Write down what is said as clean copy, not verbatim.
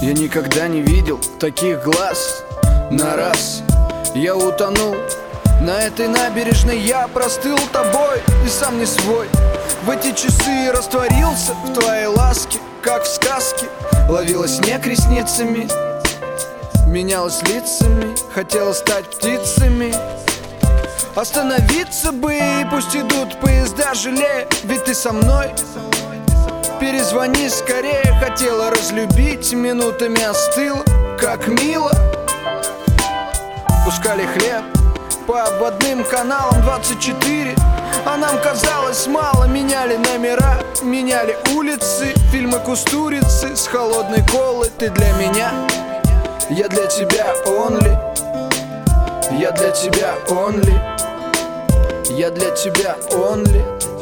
Я никогда не видел таких глаз. На раз я утонул на этой набережной, я простыл тобой и сам не свой. В эти часы растворился в твоей ласке, как в сказке. Ловила снег ресницами, менялась лицами, хотела стать птицами. Остановиться бы, и пусть идут поезда, жалея, ведь ты со мной. Перезвони скорее, хотела разлюбить, минутами остыла, как мило. Пускали хлеб по обводным каналам 24, а нам казалось мало. Меняли номера, меняли улицы, фильмы Кустурицы с холодной колы. Ты для меня, я для тебя only. Я для тебя only. Я для тебя only.